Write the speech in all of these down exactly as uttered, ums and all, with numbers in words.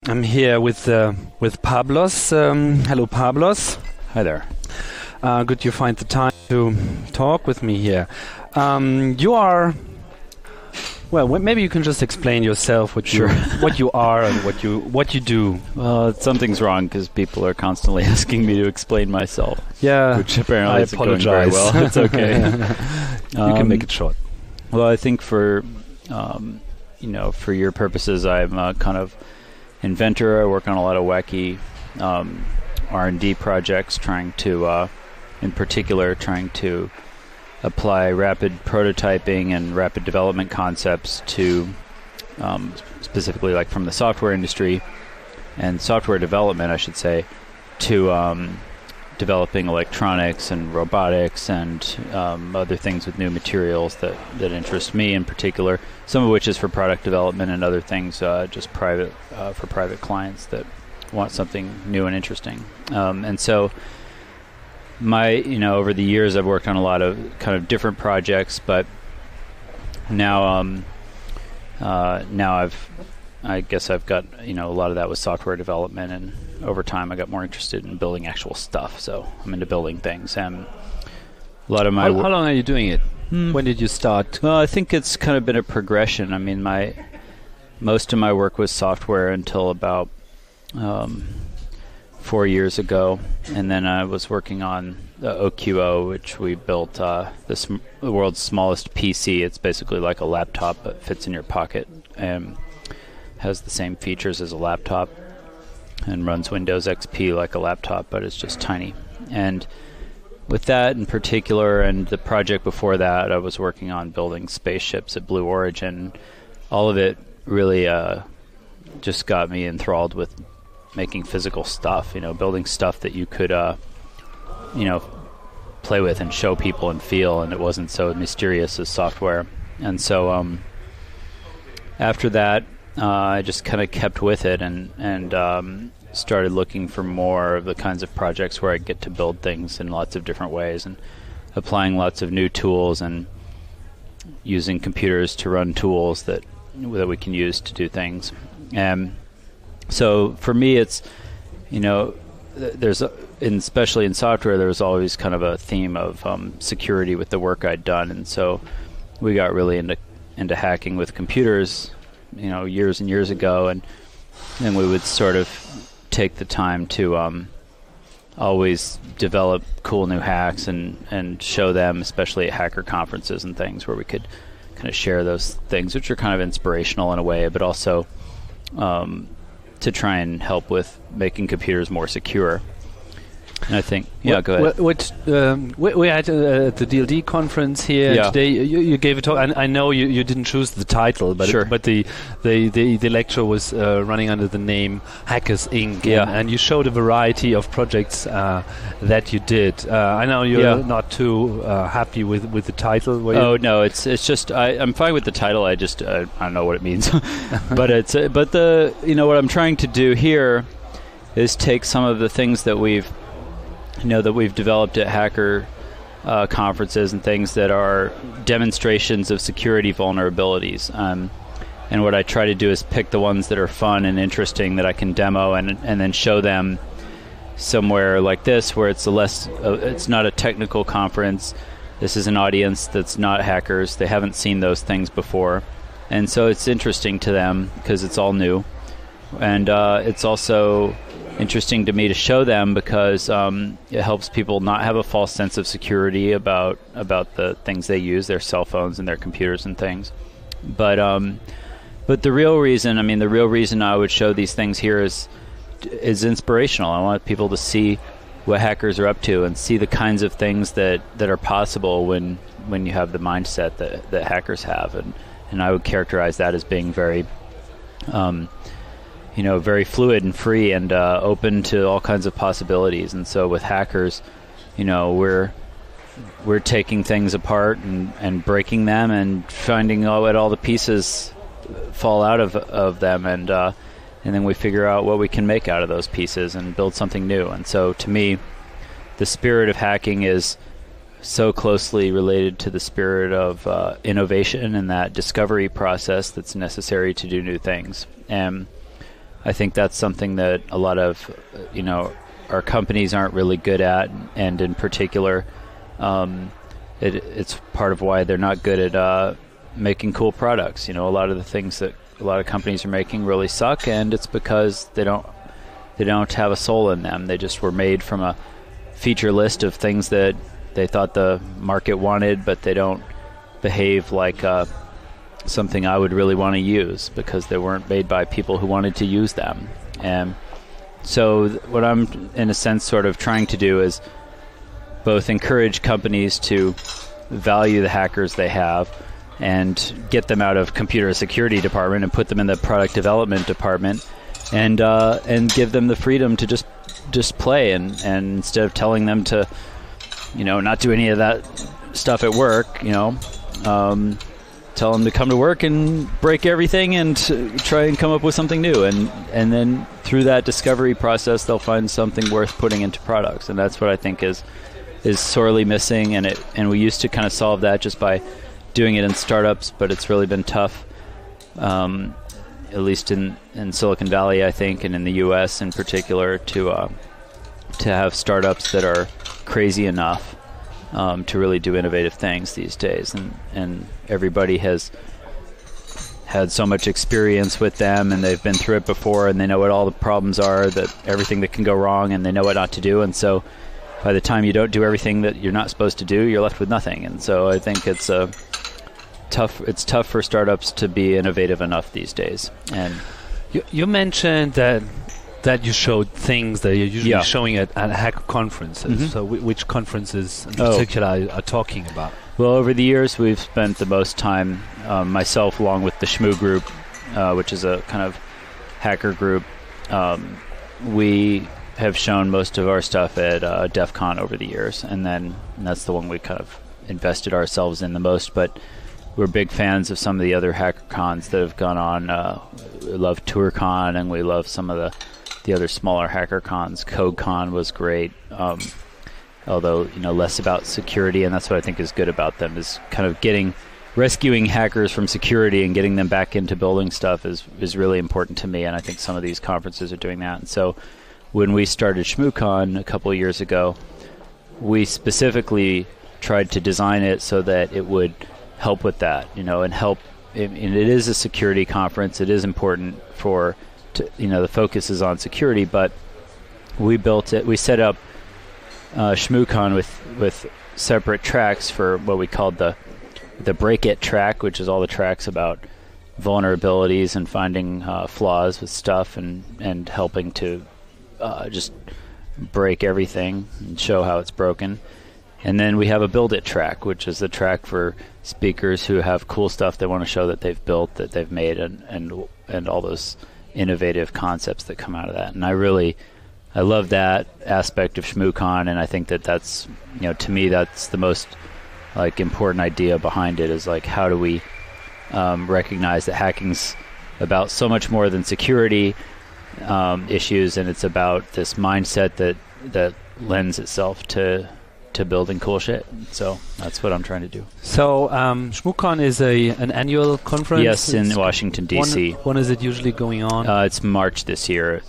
I'm here with uh, with Pablos. Um, hello, Pablos. Hi there. Uh, good you find the time to talk with me here. Um, you are, well, w- maybe you can just explain yourself, what Sure. you what you are and what you what you do. Well, something's wrong because people are constantly asking me to explain myself. Yeah, which apparently I isn't going very apologize. well. It's okay. You Um, can make it short. Well, I think for um, you know, for your purposes, I'm a kind of inventor. I work on a lot of wacky um, R and D projects, trying to, uh, in particular, trying to apply rapid prototyping and rapid development concepts to, um, specifically like from the software industry and software development, I should say, to um, developing electronics and robotics and um, other things with new materials that, that interest me in particular, some of which is for product development and other things uh, just private uh, for private clients that want something new and interesting. Um, and so my, you know, over the years I've worked on a lot of kind of different projects, but now um, uh, now I've I guess I've got, you know, a lot of that was software development, and over time I got more interested in building actual stuff. So I'm into building things, and a lot of my How, wo- how long are you doing it? Hmm. When did you start? Well, I think it's kind of been a progression. I mean, my most of my work was software until about um, four years ago, and then I was working on the O Q O, which we built uh, this m- the world's smallest P C. It's basically like a laptop, but fits in your pocket and has the same features as a laptop, and runs Windows X P like a laptop, but it's just tiny. And with that in particular, and the project before that, I was working on building spaceships at Blue Origin. All of it really uh, just got me enthralled with making physical stuff, you know, building stuff that you could, uh, you know, play with and show people and feel, and it wasn't so mysterious as software. And so um, after that, uh, I just kind of kept with it and, and um, started looking for more of the kinds of projects where I get to build things in lots of different ways and applying lots of new tools and using computers to run tools that that we can use to do things. And so for me, it's, you know, th- there's, a, in, especially in software, there was always kind of a theme of um, security with the work I'd done. And so we got really into into hacking with computers, you know, years and years ago, and then we would sort of take the time to um, always develop cool new hacks and, and show them, especially at hacker conferences and things where we could kind of share those things, which are kind of inspirational in a way, but also um, to try and help with making computers more secure. And I think, yeah, what, go ahead. What, what, um, we, we had uh, at the D L D conference here Yeah. today. You, you gave a talk. I, I know you, you didn't choose the title, but Sure. it, but the the, the, the lecture was uh, running under the name Hackers Incorporated. Yeah. And, and you showed a variety of projects uh, that you did. Uh, I know you're Yeah. not too uh, happy with, with the title. Were Oh you? no, it's it's just I, I'm fine with the title. I just uh, I don't know what it means, but it's uh, but the you know what I'm trying to do here is take some of the things that we've you know that we've developed at hacker uh, conferences and things that are demonstrations of security vulnerabilities. Um, and what I try to do is pick the ones that are fun and interesting that I can demo and and then show them somewhere like this, where it's a less uh, it's not a technical conference. This is an audience that's not hackers. They haven't seen those things before. And so it's interesting to them because it's all new. And uh, it's also interesting to me to show them because um, it helps people not have a false sense of security about about the things they use, their cell phones and their computers and things. But um, but the real reason, I mean, the real reason I would show these things here is is inspirational. I want people to see what hackers are up to and see the kinds of things that, that are possible when when you have the mindset that, that hackers have. And, and I would characterize that as being very, um, you know, very fluid and free and uh, open to all kinds of possibilities. And so with hackers, you know, we're we're taking things apart and, and breaking them and finding out what all the pieces fall out of of them, and uh, and then we figure out what we can make out of those pieces and build something new. And so to me, the spirit of hacking is so closely related to the spirit of uh, innovation and that discovery process that's necessary to do new things. And I think that's something that a lot of, you know, our companies aren't really good at, and in particular, um, it, it's part of why they're not good at uh, making cool products. You know, a lot of the things that a lot of companies are making really suck, and it's because they don't they don't have a soul in them. They just were made from a feature list of things that they thought the market wanted, but they don't behave like uh, something I would really want to use because they weren't made by people who wanted to use them. And so th- what I'm, in a sense, sort of trying to do is both encourage companies to value the hackers they have and get them out of computer security department and put them in the product development department, and uh, and give them the freedom to just just play, and, and instead of telling them to, you know, not do any of that stuff at work, you know, um, tell them to come to work and break everything and uh, try and come up with something new, and and then through that discovery process they'll find something worth putting into products. And that's what I think is is sorely missing, and it and we used to kind of solve that just by doing it in startups, but it's really been tough, um, at least in, in Silicon Valley, I think, and in the U S in particular, to uh, to have startups that are crazy enough um, to really do innovative things these days. And, and everybody has had so much experience with them, and they've been through it before, and they know what all the problems are, that everything that can go wrong, and they know what not to do. And so by the time you don't do everything that you're not supposed to do, you're left with nothing. And so I think it's a tough. It's tough for startups to be innovative enough these days. And you, you mentioned that that you showed things that you're usually yeah. showing at, at hacker conferences. Mm-hmm. So w- which conferences in Oh. particular are, are talking about? Well, over the years, we've spent the most time, um, myself along with the Shmoo Group, uh, which is a kind of hacker group. Um, we have shown most of our stuff at uh, DEF CON over the years, and then and that's the one we kind of invested ourselves in the most. But we're big fans of some of the other hacker cons that have gone on. Uh, we love TourCon, and we love some of the, the other smaller hacker cons. CodeCon was great, um, although you know less about security, and that's what I think is good about them, is kind of getting rescuing hackers from security and getting them back into building stuff is is really important to me, and I think some of these conferences are doing that. And so when we started ShmooCon a couple of years ago, we specifically tried to design it so that it would help with that, you know, and help. And it is a security conference. It is important for, to, you know, the focus is on security, but we built it. We set up uh, ShmooCon with with separate tracks for what we called the the Break It track, which is all the tracks about vulnerabilities and finding uh, flaws with stuff, and and helping to uh, just break everything and show how it's broken. And then we have a Build It track, which is the track for speakers who have cool stuff they want to show that they've built, that they've made, and and and all those innovative concepts that come out of that. And I really, I love that aspect of ShmooCon, and I think that that's, you know, to me, that's the most like important idea behind it, is like, how do we um, recognize that hacking's about so much more than security um, issues, and it's about this mindset that that lends itself to to building cool shit. So that's what I'm trying to do. So um, ShmooCon is a an annual conference? Yes, in It's Washington, D C. When, when is it usually going on? Uh, it's March this year.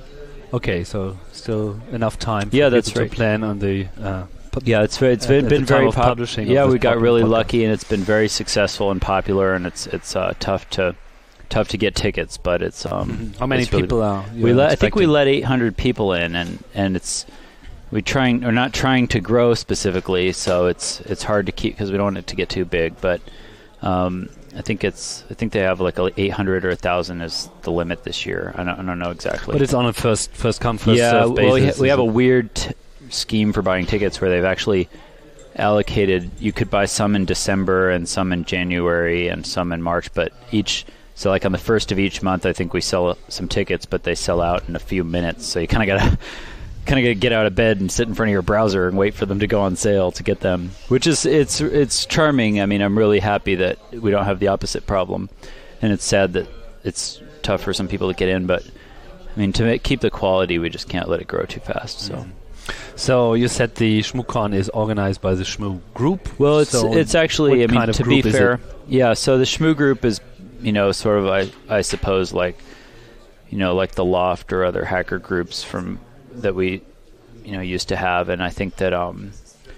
Okay, so still enough time for Yeah, people that's to right. plan on the... Uh, pu- Yeah, it's it's At- been, at been the time very of pop- publishing of Yeah, this we got podcast- really podcast. lucky, and it's been very successful and popular, and it's it's uh, tough to tough to get tickets, but it's um. Mhm. How many it's really- people are you We let, I think we expecting? let eight hundred people in, and and it's we trying or not trying to grow specifically, so it's it's hard to keep because we don't want it to get too big, but. Um, I think it's. I think they have like a eight hundred or a thousand is the limit this year. I don't, I don't know exactly. But it's on a first first come first yeah, served well, we, basis. ha- we is have a it? weird t- scheme for buying tickets where they've actually allocated. You could buy some in December and some in January and some in March, but each. So like on the first of each month, I think we sell some tickets, but they sell out in a few minutes. So you kind of gotta. Kind of got to get out of bed and sit in front of your browser and wait for them to go on sale to get them, which is it's it's charming. I mean, I'm really happy that we don't have the opposite problem, and it's sad that it's tough for some people to get in. But I mean, to make, keep the quality, we just can't let it grow too fast. So, So you said the ShmooCon is organized by the Shmoo Group. well, it's So it's actually. what I mean, kind of to be group is fair, it? yeah. So the Shmoo Group is, you know, sort of I I suppose like. you know, like the Loft or other hacker groups from that we, you know, used to have. And I think that, um,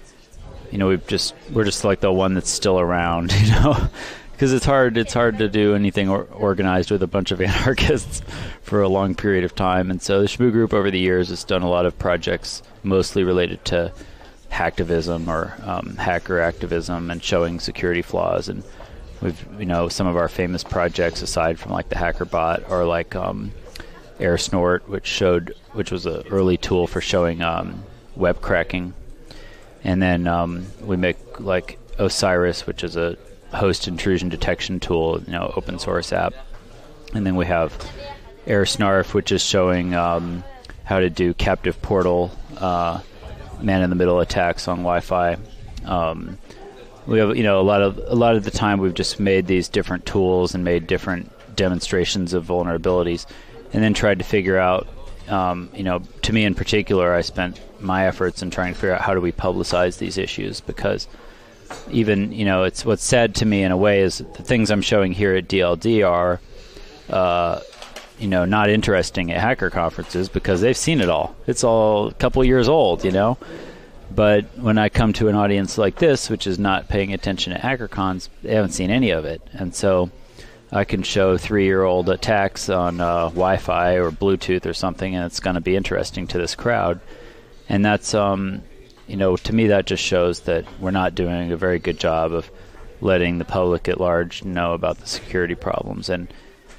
you know, we've just we're just like the one that's still around, you know, because it's hard it's hard to do anything or, organized with a bunch of anarchists for a long period of time. And so the Shmoo Group over the years has done a lot of projects mostly related to hacktivism or um, hacker activism and showing security flaws. And we've, you know, some of our famous projects aside from like the HackerBot are like um, AirSnort, which showed which was an early tool for showing um, web cracking. And then um, we make like Osiris, which is a host intrusion detection tool, you know, open source app. And then we have AirSnarf, which is showing um, how to do captive portal uh, man-in-the-middle attacks on Wi-Fi. Um, we have, you know, a lot of a lot of the time we've just made these different tools and made different demonstrations of vulnerabilities, and then tried to figure out, um, you know, to me in particular, I spent my efforts in trying to figure out how do we publicize these issues, because even, you know, it's what's sad to me in a way is the things I'm showing here at D L D are, uh, you know, not interesting at hacker conferences because they've seen it all. It's all a couple years old, you know. But when I come to an audience like this, which is not paying attention at HackerCons, they haven't seen any of it. And so I can show three-year-old attacks on uh, Wi-Fi or Bluetooth or something, and it's going to be interesting to this crowd. And that's, um, you know, to me that just shows that we're not doing a very good job of letting the public at large know about the security problems. And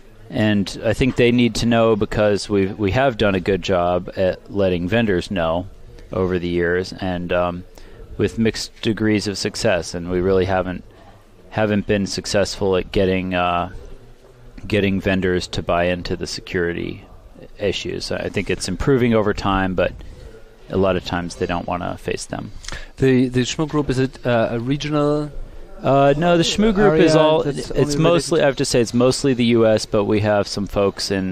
and I think they need to know, because we we have done a good job at letting vendors know over the years, and um, with mixed degrees of success. And we really haven't haven't been successful at getting uh, getting vendors to buy into the security issues. I think it's improving over time, but a lot of times they don't want to face them. The the Shmoo Group, is it uh, a regional? Uh, no, the Shmoo Group is all. It's it's mostly. I have to say, it's mostly the U S, but we have some folks in,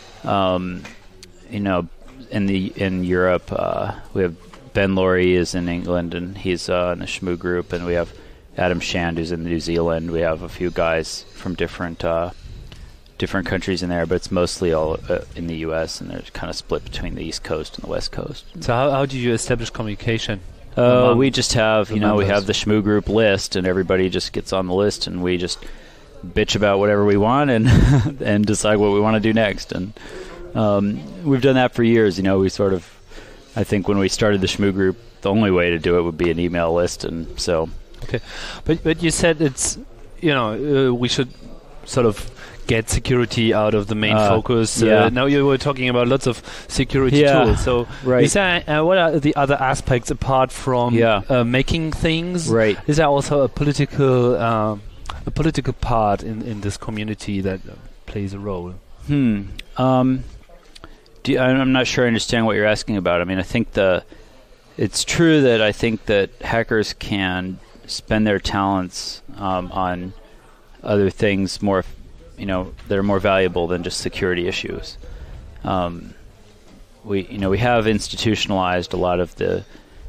um, you know, in the in Europe. Uh, we have Ben Laurie is in England, and he's uh, in the Shmoo Group, and we have Adam Shand who's in New Zealand. We have a few guys from different uh, different countries in there, but it's mostly all uh, in the U S, and they're kind of split between the East Coast and the West Coast. So how how do you establish communication? Uh, we just have, you know, we have the Shmoo Group list, and everybody just gets on the list, and we just bitch about whatever we want and and decide what we want to do next. And um, we've done that for years. You know, we sort of, I think when we started the Shmoo Group, the only way to do it would be an email list, and so. Okay, but but you said it's, you know, uh, we should sort of get security out of the main uh, focus. Yeah. Uh, now you were talking about lots of security yeah, tools. So right. is there, uh, what are the other aspects apart from yeah. uh, making things? Right. Is there also a political uh, a political part in, in this community that uh, plays a role? Hmm. Um, do you, I'm not sure I understand what you're asking about. I mean, I think the it's true that I think that hackers can spend their talents um, on other things more, you know, that are more valuable than just security issues. Um, we, you know, we have institutionalized a lot of the,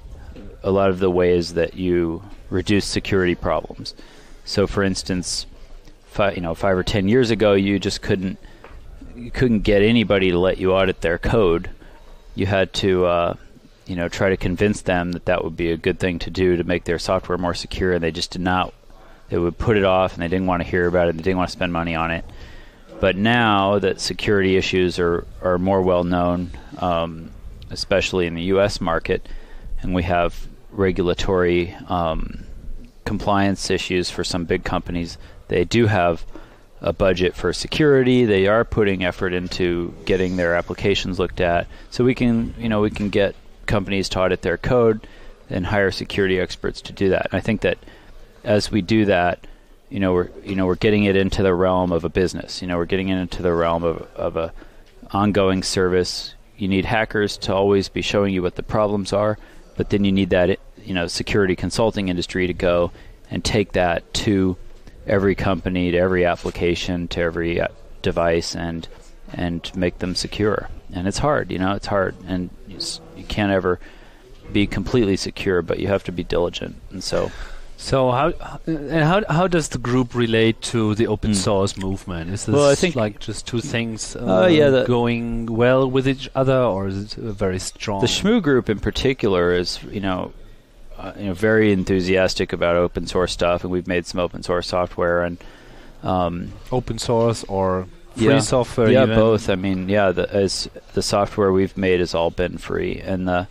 a lot of the ways that you reduce security problems. So, for instance, fi- you know, five or ten years ago, you just couldn't, you couldn't get anybody to let you audit their code. You had to, uh, you know, try to convince them that that would be a good thing to do to make their software more secure, and they just did not. They would put it off, and they didn't want to hear about it. They didn't want to spend money on it. But now that security issues are, are more well known, um, especially in the U S market, and we have regulatory um, compliance issues for some big companies, they do have a budget for security. They are putting effort into getting their applications looked at. So we can, you know, we can get companies to audit their code and hire security experts to do that. And I think that as we do that, you know, we're you know we're getting it into the realm of a business. You know, we're getting it into the realm of of a ongoing service. You need hackers to always be showing you what the problems are, but then you need that you know security consulting industry to go and take that to every company, to every application, to every uh, device, and and make them secure. And it's hard. You know, it's hard, and you, you can't ever be completely secure, but you have to be diligent. And so. So how and how how does the group relate to the open Mm. source movement? Is this Well, I think- like just two things uh, Uh, yeah, the- going well with each other, or is it uh, very strong? The Shmoo group in particular is, you know, uh, you know, very enthusiastic about open source stuff, and we've made some open source software and um, open source or free yeah, software? yeah, even? both. I mean, yeah, the, as the software we've made has all been free, and the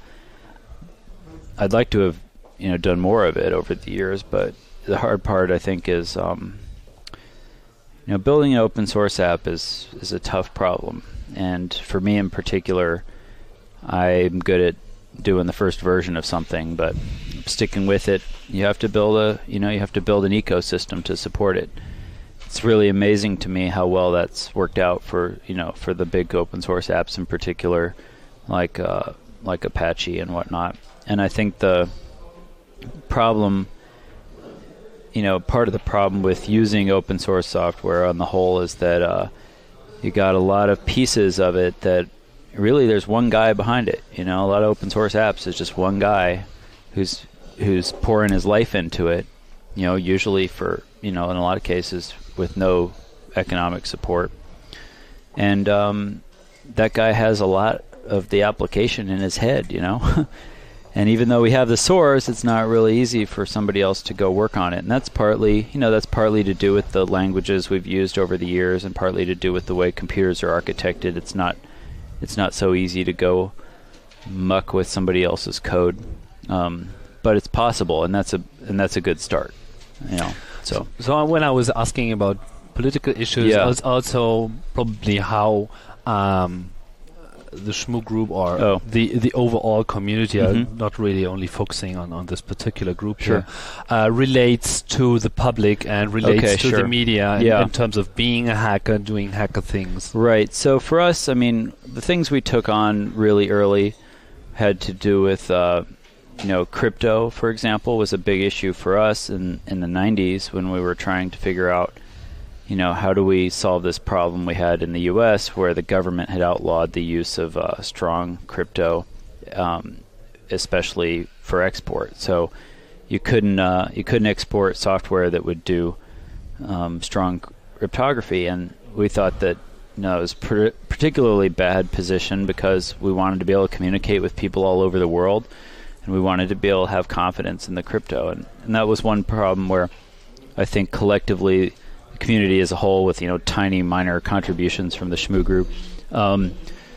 I'd like to have, you know, done more of it over the years, but the hard part, I think, is um, you know, building an open source app is is a tough problem, and for me in particular, I'm good at doing the first version of something, but sticking with it, you have to build a, you know, you have to build an ecosystem to support it. It's really amazing to me how well that's worked out for, you know, for the big open source apps in particular, like uh, like Apache and whatnot. And I think the problem, you know, part of the problem with using open source software on the whole is that uh, you got a lot of pieces of it that really there's one guy behind it. You know, a lot of open source apps is just one guy who's who's pouring his life into it. You know, usually for, you know, in a lot of cases with no economic support. And um, that guy has a lot of the application in his head, you know. And even though we have the source, it's not really easy for somebody else to go work on it. And that's partly, you know, that's partly to do with the languages we've used over the years, and partly to do with the way computers are architected. It's not, it's not so easy to go muck with somebody else's code, um, but it's possible, and that's a and that's a good start, you know. So, so when I was asking about political issues, Yeah. was also probably how. Um, the Shmoo group or Oh. the the overall community, Mhm. uh, not really only focusing on, on this particular group Sure. here, uh, relates to the public and relates Okay, to sure. the media in, Yeah. in terms of being a hacker, doing hacker things. right. So for us, I mean, the things we took on really early had to do with, uh, you know, crypto, for example, was a big issue for us in, in the nineties when we were trying to figure out, you know, how do we solve this problem we had in the U S where the government had outlawed the use of uh, strong crypto, um, especially for export. So you couldn't uh, you couldn't export software that would do um, strong cryptography, and we thought that, you know, it was pr- particularly bad position because we wanted to be able to communicate with people all over the world, and we wanted to be able to have confidence in the crypto, and, and that was one problem where I think collectively community as a whole, with, you know, tiny minor contributions from the Shmoo group, um,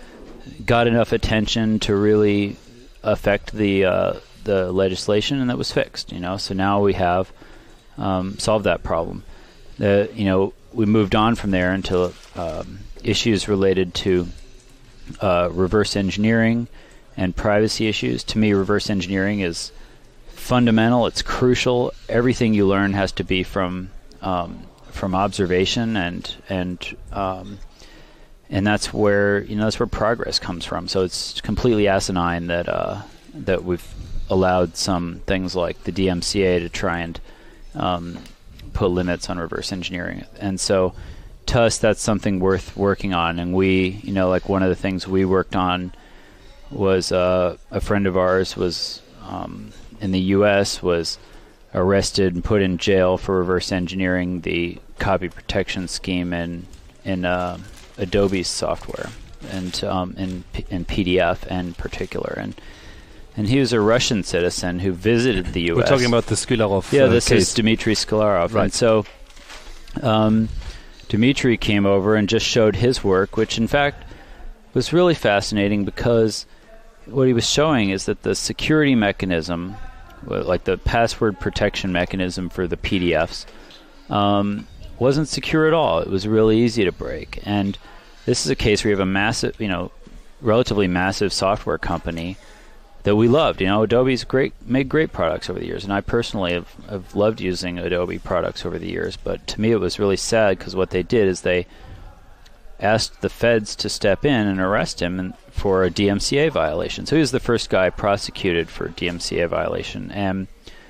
got enough attention to really affect the uh, the legislation, and that was fixed. You know, so now we have um, solved that problem. The you know we moved on from there into um, issues related to uh, reverse engineering and privacy issues. To me, reverse engineering is fundamental. It's crucial. Everything you learn has to be from um, from observation, and and um, and that's where, you know, that's where progress comes from. So it's completely asinine that uh, that we've allowed some things like the D M C A to try and um, put limits on reverse engineering. And so to us, that's something worth working on. And we, you know, like one of the things we worked on was uh, a friend of ours was um, in the U S was arrested and put in jail for reverse engineering the copy protection scheme in in uh, Adobe's software, and um, in P- in P D F in particular, and and he was a Russian citizen who visited the U S. We're talking about the Skularov Yeah, uh, this case. is Dmitry Skularov. Right. And so um, Dmitry came over and just showed his work, which in fact was really fascinating, because what he was showing is that the security mechanism, well, like the password protection mechanism for the P D Fs, um, wasn't secure at all. It was really easy to break. And this is a case where you have a massive, you know, relatively massive software company that we loved. You know, Adobe's great, made great products over the years, and I personally have, have loved using Adobe products over the years. But to me, it was really sad, because what they did is they asked the feds to step in and arrest him and for a D M C A violation. So he was the first guy prosecuted for D M C A violation, and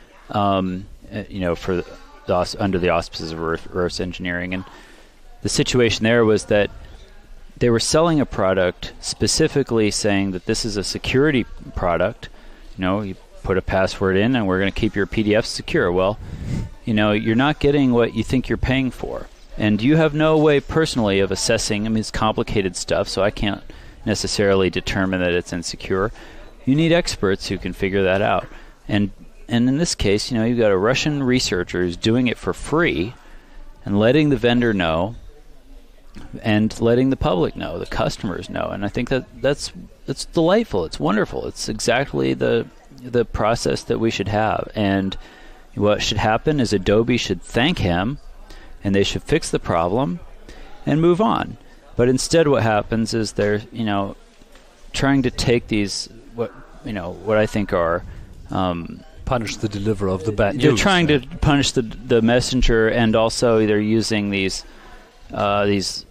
um, uh, you know, for the, the aus- under the auspices of reverse engineering. And the situation there was that they were selling a product specifically saying that this is a security product. You know, you put a password in, and we're going to keep your P D F secure. Well, you know, you're not getting what you think you're paying for. And you have no way personally of assessing. I mean, it's complicated stuff, so I can't necessarily determine that it's insecure. You need experts who can figure that out. And and in this case, you know, you've got a Russian researcher who's doing it for free and letting the vendor know and letting the public know, the customers know. And I think that that's that's delightful. It's wonderful. It's exactly the the process that we should have. And what should happen is Adobe should thank him, and they should fix the problem and move on. But instead what happens is they're, you know, trying to take these, what you know, what I think are... Um, punish the deliverer of the bad news. They're trying to punish the the messenger, and also they're using these uh, these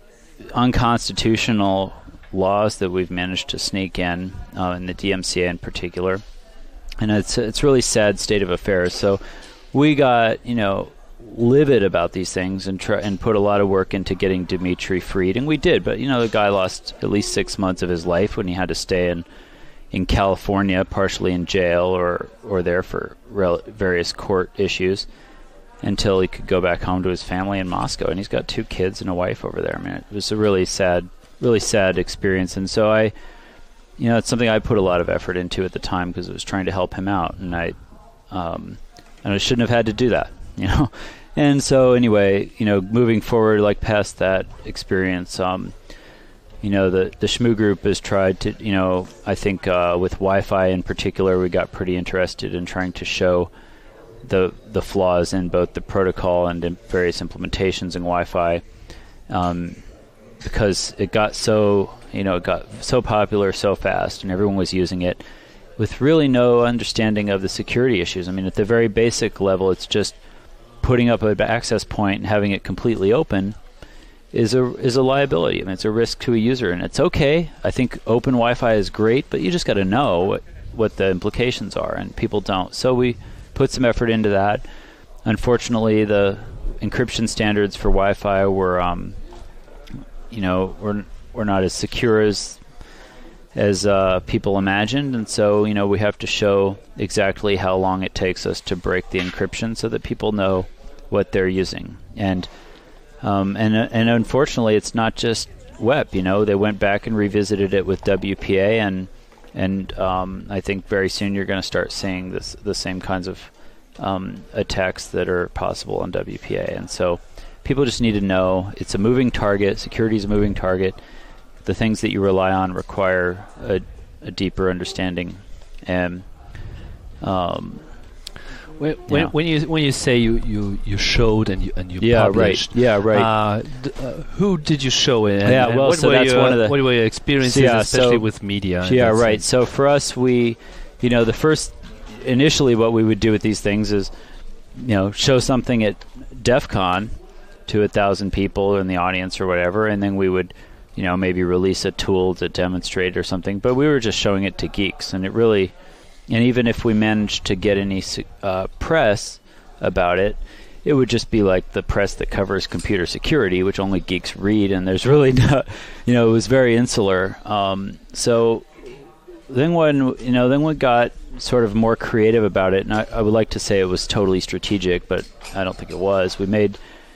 unconstitutional laws that we've managed to sneak in, uh, in the D M C A in particular. And it's it's really sad state of affairs. So we got, you know, livid about these things and try and put a lot of work into getting Dmitry freed, and we did. But you know, the guy lost at least six months of his life when he had to stay in in California, partially in jail or or there for rel- various court issues, until he could go back home to his family in Moscow. And he's got two kids and a wife over there. I mean, it was a really sad, really sad experience. And so I, you know, it's something I put a lot of effort into at the time because it was trying to help him out, and I, um, and I shouldn't have had to do that, you know. And so anyway, you know, moving forward, like past that experience, um, you know, the the Shmoo Group has tried to, you know, I think uh, with Wi-Fi in particular, we got pretty interested in trying to show the the flaws in both the protocol and in various implementations in Wi-Fi, um, because it got so, you know, it got so popular so fast, and everyone was using it with really no understanding of the security issues. I mean, at the very basic level, it's just putting up an access point and having it completely open is a is a liability. I mean, it's a risk to a user, and it's okay. I think open Wi-Fi is great, but you just got to know what, what the implications are, and people don't. So we put some effort into that. Unfortunately, the encryption standards for Wi-Fi were, um, you know, were were not as secure as as uh, people imagined, and so, you know, we have to show exactly how long it takes us to break the encryption so that people know what they're using. And Um, and uh, and unfortunately, it's not just W E P. You know, they went back and revisited it with W P A, and and um, I think very soon you're going to start seeing this the same kinds of um, attacks that are possible on W P A. And so people just need to know it's a moving target. Security is a moving target. The things that you rely on require a, a deeper understanding. And um, When, when, when you when you say you, you, you showed and you and you yeah, published, right. yeah, right. Uh, d- uh, who did you show it? And, yeah, and well, what so were that's your, one of the what were your experiences, yeah, especially so, with media? Yeah, right. So for us, we, you know, the first initially what we would do with these things is, you know, show something at DEF CON to a thousand people in the audience or whatever, and then we would, you know, maybe release a tool to demonstrate or something. But we were just showing it to geeks, and it really, and even if we managed to get any uh, press about it, it would just be like the press that covers computer security, which only geeks read, and there's really not, you know, it was very insular. Um, so then when, you know, then we got sort of more creative about it, and I, I would like to say it was totally strategic, but I don't think it was. We made,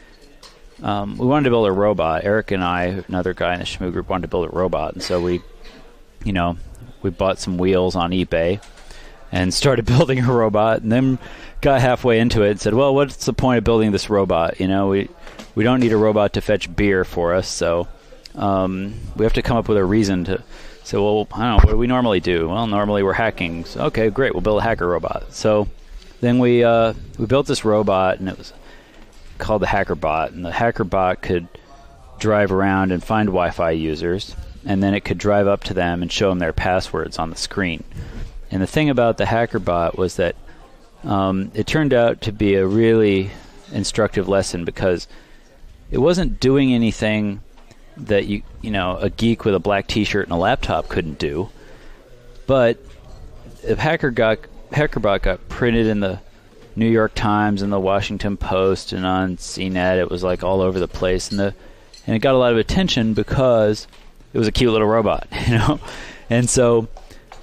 um, we wanted to build a robot. Eric and I, another guy in the Shmoo Group, wanted to build a robot, and so we, you know, we bought some wheels on eBay and started building a robot, and then got halfway into it and said, well, what's the point of building this robot? You know, we we don't need a robot to fetch beer for us, so um, we have to come up with a reason to say, well, I don't know, what do we normally do? Well, normally we're hacking. So, okay, great, we'll build a hacker robot. So then we uh, we built this robot, and it was called the HackerBot, and the HackerBot could drive around and find Wi-Fi users, and then it could drive up to them and show them their passwords on the screen. And the thing about the HackerBot was that um, it turned out to be a really instructive lesson, because it wasn't doing anything that you you know a geek with a black T-shirt and a laptop couldn't do. But if Hacker got HackerBot got printed in the New York Times and the Washington Post and on C net, it was like all over the place, and the and it got a lot of attention because it was a cute little robot, you know. And so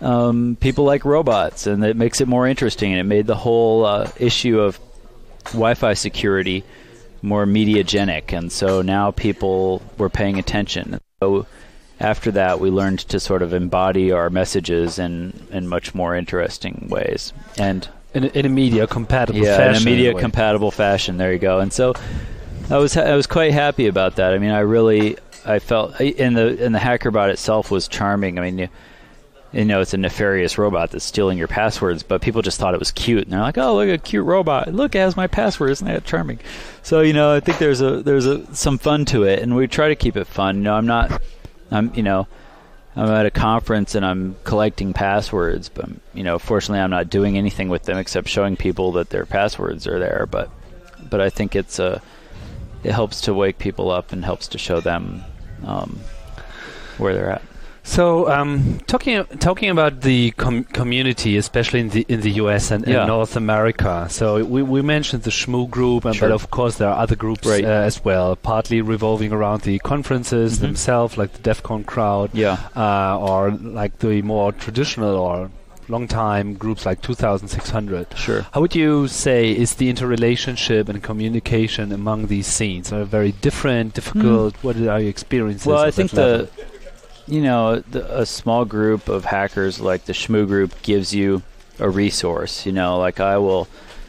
um, people like robots, and it makes it more interesting. And it made the whole uh, issue of Wi-Fi security more mediagenic, and so now people were paying attention. So after that, we learned to sort of embody our messages in, in much more interesting ways. And in a, in a media compatible yeah, fashion. in a media in a compatible fashion. There you go. And so I was I was quite happy about that. I mean, I really I felt in the in the HackerBot itself was charming. I mean, you, you know, it's a nefarious robot that's stealing your passwords, but people just thought it was cute, and they're like, "Oh, look, a cute robot! Look, it has my password. Isn't that charming?" So, you know, I think there's a there's a some fun to it, and we try to keep it fun. You know, I'm not, I'm you know, I'm at a conference and I'm collecting passwords, but you know, fortunately, I'm not doing anything with them except showing people that their passwords are there. But but I think it's a it helps to wake people up and helps to show them um, where they're at. So, um, talking talking about the com- community, especially in the in the U S and, Yeah. and North America. So we we mentioned the Shmoo group, and Sure. but of course there are other groups Right. uh, as well, partly revolving around the conferences Mhm. themselves, like the DEF CON crowd, Yeah. uh, or like the more traditional or long time groups like two thousand six hundred. Sure. How would you say is the interrelationship and communication among these scenes? Are they very different, difficult? What are your experiences? Well, I at think that level? the you know the, a small group of hackers like the Shmoo group gives you a resource. You know, like I will,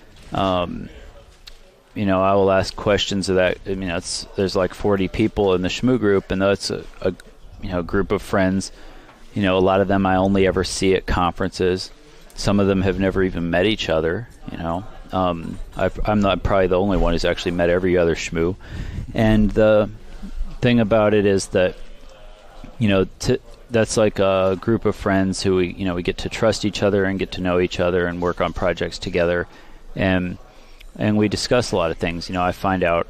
um, you know, I will ask questions of that. I mean, it's there's like forty people in the Shmoo group, and that's a, a you know group of friends. You know, a lot of them I only ever see at conferences. Some of them have never even met each other. You know, um, I've, I'm not probably the only one who's actually met every other Shmoo. And the thing about it is that, you know, t- that's like a group of friends who we, you know, we get to trust each other and get to know each other and work on projects together, and and we discuss a lot of things. You know, I find out,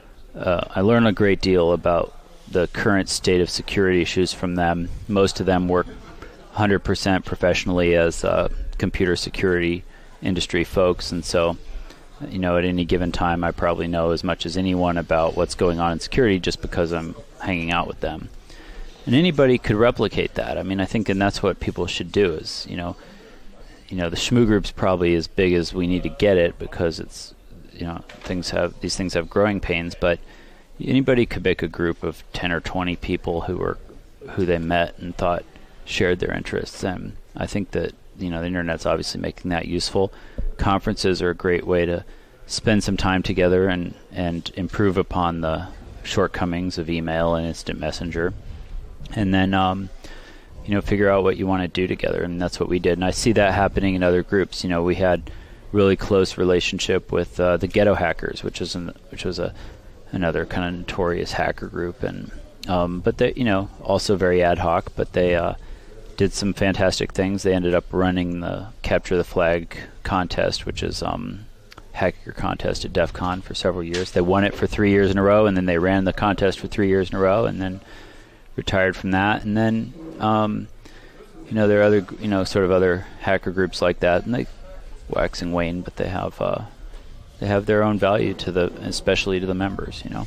uh, I learn a great deal about the current state of security issues from them. Most of them work one hundred percent professionally as uh, computer security industry folks, and so, you know, at any given time, I probably know as much as anyone about what's going on in security just because I'm hanging out with them. And anybody could replicate that. I mean, I think, and that's what people should do. Is you know, you know, the Shmoo group's probably as big as we need to get it because it's, you know, things have these things have growing pains. But anybody could make a group of ten or twenty people who were who they met and thought shared their interests. And I think that, you know, the internet's obviously making that useful. Conferences are a great way to spend some time together and and improve upon the shortcomings of email and instant messenger. And then, um, you know, figure out what you want to do together, and that's what we did. And I see that happening in other groups. You know, we had really close relationship with uh, the Ghetto Hackers, which is an, which was a another kind of notorious hacker group, and um, but they, you know, also very ad hoc. But they uh, did some fantastic things. They ended up running the Capture the Flag contest, which is um, hacker contest at DEF CON for several years. They won it for three years in a row, and then they ran the contest for three years in a row, and then retired from that. And then, um, you know, there are other, you know, sort of other hacker groups like that, and they wax and wane, but they have uh, they have their own value to the, especially to the members, you know.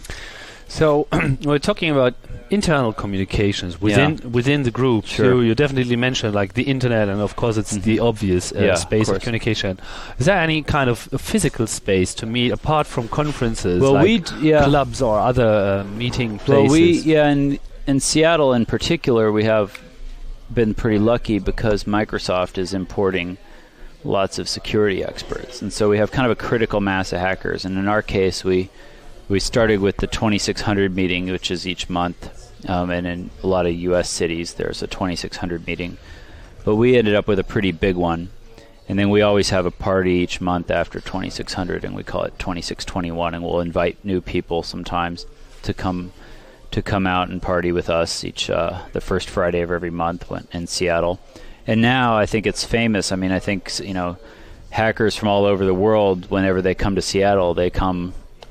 So we're talking about internal communications within Yeah. within the group. Sure. So you definitely mentioned like the internet, and of course it's Mhm. the obvious uh, Yeah, of space of, course. communication. Is there any kind of a physical space to meet apart from conferences, Well, like we d- yeah. clubs or other uh, meeting Well, places? we yeah, in in Seattle in particular, we have been pretty lucky because Microsoft is importing lots of security experts, and so we have kind of a critical mass of hackers. And in our case, we we started with the twenty-six hundred meeting, which is each month, um, and in a lot of U S cities, there's a twenty-six hundred meeting. But we ended up with a pretty big one, and then we always have a party each month after twenty-six hundred, and we call it twenty-six twenty-one, and we'll invite new people sometimes to come to come out and party with us each uh, the first Friday of every month when, in Seattle. And now I think it's famous. I mean, I think, you know, hackers from all over the world, whenever they come to Seattle, they come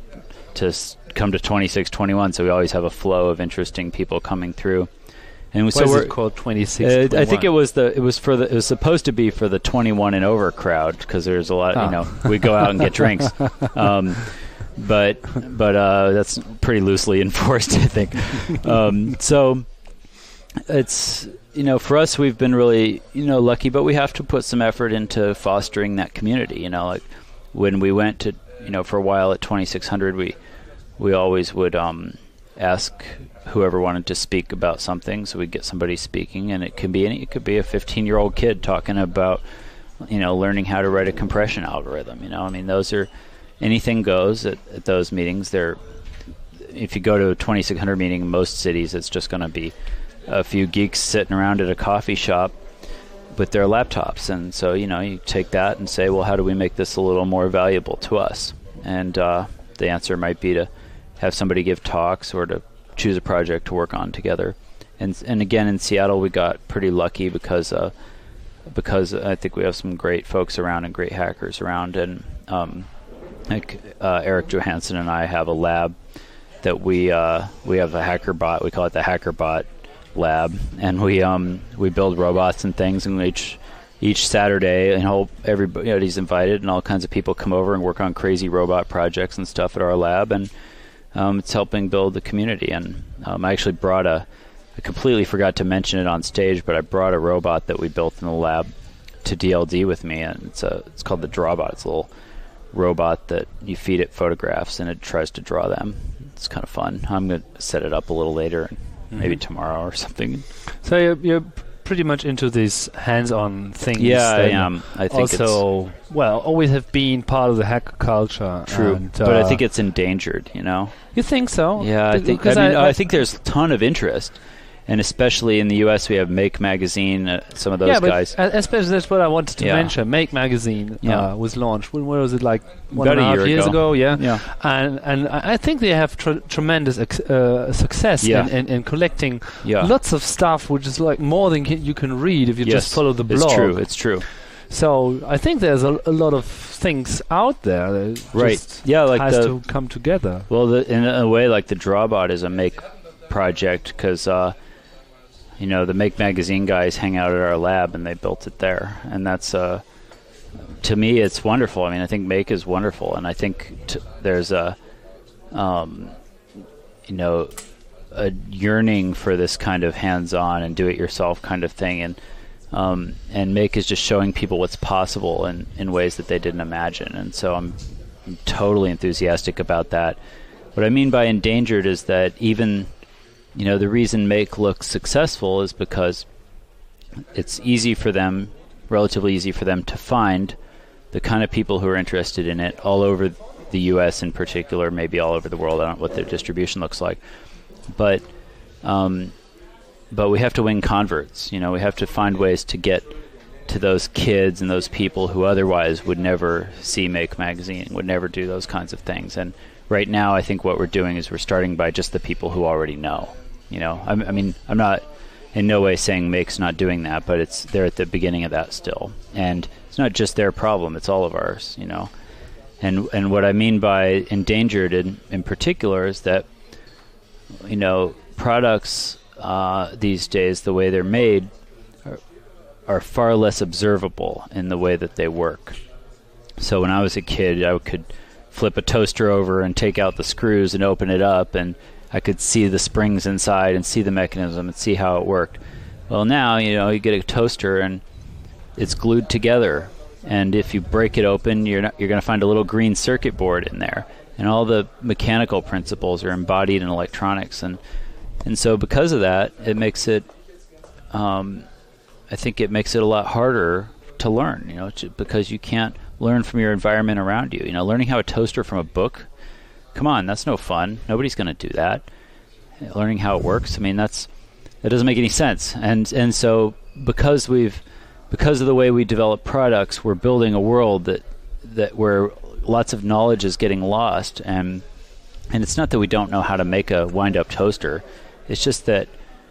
to s- come to twenty-six twenty-one. So we always have a flow of interesting people coming through. And Why so is we're it called twenty-six? uh, I think it was the it was for the it was supposed to be for the twenty-one and over crowd, because there's a lot, Ah. you know, we go out and get drinks. Um, but but uh, that's pretty loosely enforced, I think. Um, so it's you know, for us, we've been really, you know, lucky, but we have to put some effort into fostering that community. You know, like when we went to, you know, for a while at twenty-six hundred, we we always would um, ask whoever wanted to speak about something, so we'd get somebody speaking, and it could be any, it could be a fifteen-year-old kid talking about, you know, learning how to write a compression algorithm. You know, I mean, those are anything goes at, at those meetings. They're if you go to a twenty-six hundred meeting in most cities, it's just going to be a few geeks sitting around at a coffee shop with their laptops. And so, you know, you take that and say, well, how do we make this a little more valuable to us? And uh, the answer might be to have somebody give talks or to choose a project to work on together. And and again, in Seattle, we got pretty lucky because uh, because I think we have some great folks around and great hackers around. And um, like uh, Eric Johansson and I have a lab that we uh, we have a hacker bot. We call it the hacker bot lab, and we um we build robots and things. And each each Saturday, and whole everybody's invited, and all kinds of people come over and work on crazy robot projects and stuff at our lab. And um, it's helping build the community. And um, I actually brought a. I completely forgot to mention it on stage, but I brought a robot that we built in the lab to D L D with me, and it's a it's called the Drawbot. It's a little robot that you feed it photographs, and it tries to draw them. It's kind of fun. I'm going to set it up a little later, mm-hmm. maybe tomorrow or something. So you're, you're pretty much into these hands-on things. Yeah, I am. I think also, it's well, always have been part of the hacker culture. True, and, but uh, I think it's endangered. You know. You think so? Yeah, I think. I, mean, I, I think there's a ton of interest. And especially in the U S, we have Make Magazine, uh, some of those yeah, but guys. Especially that's what I wanted to yeah. mention. Make Magazine yeah. uh, was launched. When, when was it? Like one About and a half year years ago. ago. Yeah. yeah. And and I think they have tr- tremendous ex- uh, success yeah. in, in, in collecting yeah. lots of stuff, which is like more than can, you can read if you yes. just follow the blog. It's true. It's true. So I think there's a, a lot of things out there that right. just yeah, like has the, to come together. Well, the, in a way, like the Drawbot is a Make project because. Uh, You know, the Make Magazine guys hang out at our lab, and they built it there. And that's, uh, to me, it's wonderful. I mean, I think Make is wonderful. And I think t- there's a, um, you know, a yearning for this kind of hands-on and do-it-yourself kind of thing. And um, and Make is just showing people what's possible in, in ways that they didn't imagine. And so I'm, I'm totally enthusiastic about that. What I mean by endangered is that even... You know, the reason Make looks successful is because it's easy for them, relatively easy for them to find the kind of people who are interested in it all over the U S in particular, maybe all over the world. I don't know what their distribution looks like. But um, but we have to win converts. You know, we have to find ways to get to those kids and those people who otherwise would never see Make Magazine, would never do those kinds of things. And right now, I think what we're doing is we're starting by just the people who already know. You know, I, I mean, I'm not in no way saying Make's not doing that, but it's they're at the beginning of that still, and it's not just their problem; it's all of ours. You know, and and what I mean by endangered in, in particular is that, you know, products uh, these days, the way they're made, are, are far less observable in the way that they work. So when I was a kid, I could flip a toaster over and take out the screws and open it up, and I could see the springs inside and see the mechanism and see how it worked. Well, now, you know, you get a toaster and it's glued together, and if you break it open, you're not, you're going to find a little green circuit board in there, and all the mechanical principles are embodied in electronics, and and so because of that, it makes it, um, I think it makes it a lot harder to learn, you know, to, because you can't learn from your environment around you. You know, learning how a toaster from a book, come on, that's no fun. Nobody's going to do that. Learning how it works, I mean, that's that doesn't make any sense. And and so because we've because of the way we develop products, we're building a world that that where lots of knowledge is getting lost. And and it's not that we don't know how to make a wind-up toaster. It's just that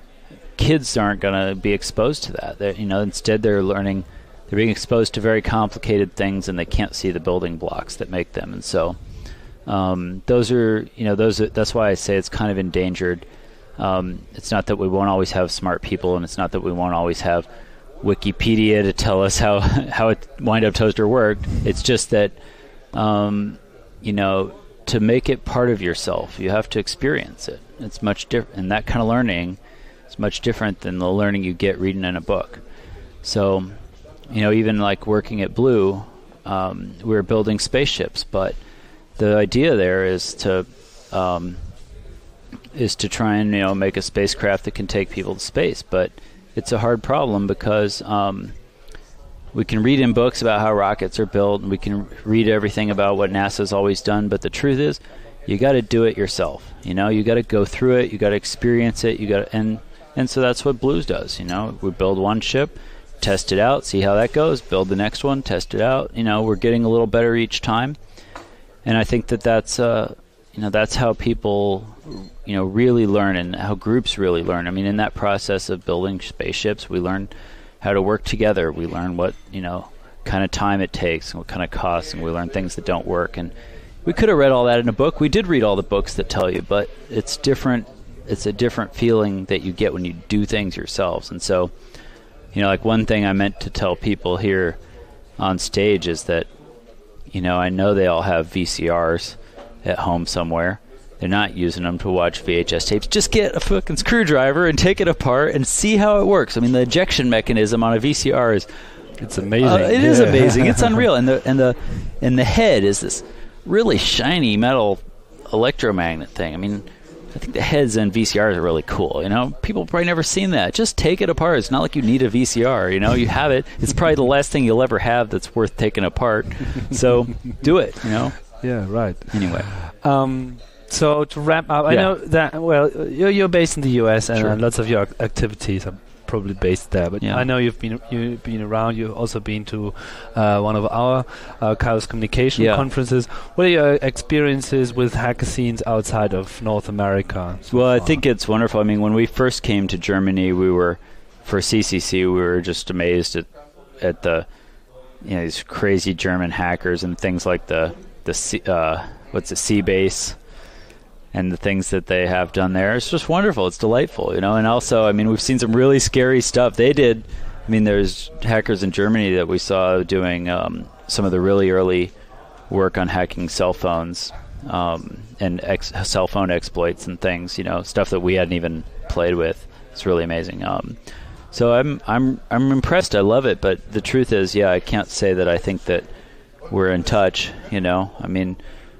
kids aren't going to be exposed to that. They're, you know, instead they're learning. They're being exposed to very complicated things, and they can't see the building blocks that make them. And so, um, those are, you know, those. Are, that's why I say it's kind of endangered. Um, it's not that we won't always have smart people, and it's not that we won't always have Wikipedia to tell us how how a wind-up toaster worked. It's just that, um, you know, to make it part of yourself, you have to experience it. It's much different, and that kind of learning It's much different than the learning you get reading in a book. So, you know, even like working at Blue, um, we were building spaceships, but the idea there is to um, is to try and, you know, make a spacecraft that can take people to space. But it's a hard problem because um, we can read in books about how rockets are built, and we can read everything about what NASA's always done. But the truth is, you got to do it yourself. You know, you got to go through it. You got to experience it. You got to, and and so that's what Blues does. You know, we build one ship, test it out, see how that goes. Build the next one, test it out. You know, we're getting a little better each time, and I think that that's uh, you know, that's how people, you know, really learn, and how groups really learn. I mean, in that process of building spaceships, we learn how to work together. We learn what, you know, kind of time it takes and what kind of costs, and we learn things that don't work. And we could have read all that in a book. We did read all the books that tell you, but it's different. It's a different feeling that you get when you do things yourselves. And so, you know, like one thing I meant to tell people here on stage is that, you know, I know they all have V C Rs at home somewhere. They're not using them to watch V H S tapes. Just get a fucking screwdriver and take it apart and see how it works. I mean, the ejection mechanism on a V C R is, it's amazing. Uh, it yeah. is amazing. It's unreal. And the and the and the head is this really shiny metal electromagnet thing. I mean, I think the heads in V C Rs are really cool. You know, people probably never seen that. Just take it apart. It's not like you need a V C R. You know, you have it. It's probably the last thing you'll ever have that's worth taking apart. So do it. You know. Yeah. Right. Anyway. Um, so to wrap up, I Yeah. know that well, you're you're based in the U S and Sure. uh, lots of your ac- activities are probably based there. But Yeah. I know you've been you've been around. You've also been to uh, one of our uh, Chaos Communication Yeah. conferences. What are your experiences with hacker scenes outside of North America? so Well, I far? think it's wonderful. I mean, when we first came to Germany, we were, for C C C, we were just amazed at at the, you know, these crazy German hackers and things like the the C, uh, what's the C base, and the things that they have done there. It's just wonderful. It's delightful, you know. And also, I mean, we've seen some really scary stuff. They did. I mean, there's hackers in Germany that we saw doing um, some of the really early work on hacking cell phones um, and ex- cell phone exploits and things. You know, stuff that we hadn't even played with. It's really amazing. Um, so I'm I'm I'm impressed. I love it. But the truth is, yeah, I can't say that I think that we're in touch. You know, I mean.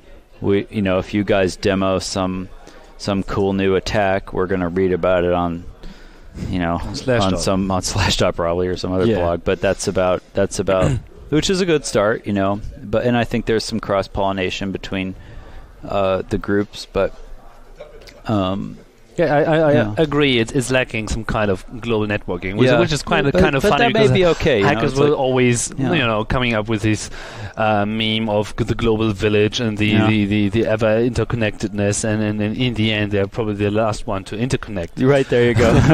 We, you know, if you guys demo some some cool new attack, we're gonna read about it on, you know, Slashdot. on some on Slashdot probably or some other Yeah. blog. But that's about that's about which is a good start, you know. But and I think there's some cross pollination between uh, the groups. But um, Yeah, I, I, I Yeah. agree. It's, it's lacking some kind of global networking, which, Yeah. which is kind of But- kind of but funny that may because be okay, you know, hackers it's will like- always, Yeah. you know, coming up with this uh, meme of g- the global village and the, Yeah. the, the, the ever interconnectedness, and, and, and in the end, they're probably the last one to interconnect. right there you go.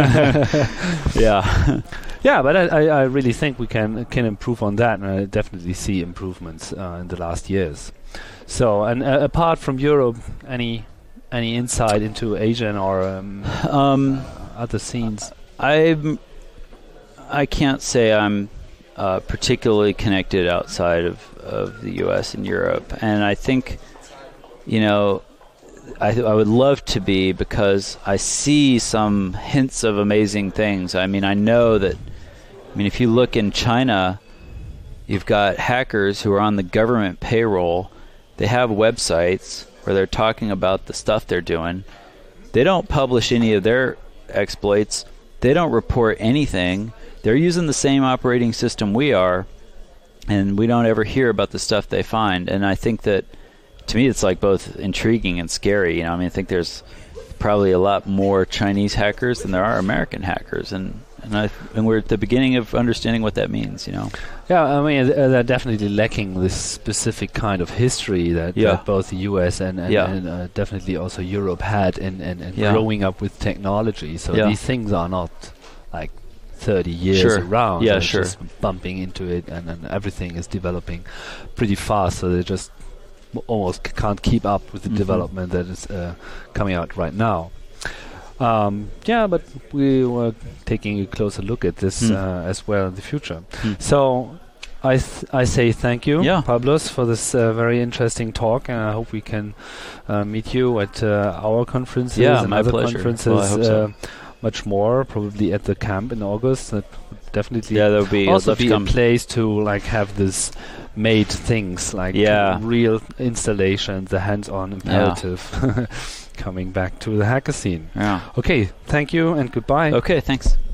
yeah. Yeah, but I, I, I really think we can can improve on that, and I definitely see improvements uh, in the last years. So, and uh, apart from Europe, any any insight into Asian or um, Um, other scenes? I'm. I can't say I'm uh, particularly connected outside of, of the U S and Europe, and I think, you know, I th- I would love to be, because I see some hints of amazing things. I mean, I know that. I mean, if you look in China, you've got hackers who are on the government payroll. They have websites where they're talking about the stuff they're doing. They don't publish any of their exploits. They don't report anything. They're using the same operating system we are, and we don't ever hear about the stuff they find. And I think that, to me, it's like both intriguing and scary. You know, I mean, I think there's probably a lot more Chinese hackers than there are American hackers, and and I and we're at the beginning of understanding what that means. You know. Yeah, I mean, uh, they're definitely lacking this specific kind of history that, Yeah. that both the U S and, and, Yeah. and uh, definitely also Europe had in, in, in Yeah. growing up with technology. So Yeah. these things are not like thirty years Sure. around. Yeah, They're sure. just bumping into it, and, and everything is developing pretty fast. So they just w- almost c- can't keep up with the Mhm. development that is uh, coming out right now. Um, yeah, but we were taking a closer look at this Hmm. uh, as well in the future. Hmm. So I th- I say thank you, Yeah. Pablos, for this uh, very interesting talk, and I hope we can uh, meet you at uh, our conferences Yeah, and my other pleasure. conferences Well, I hope so. uh, much more, probably at the camp in August. That would definitely Yeah, there'll be also love to be a come. place to like have this made things like Yeah. real installation, the hands-on imperative coming back to the hacker scene. Yeah. Okay, thank you and goodbye. Okay, thanks.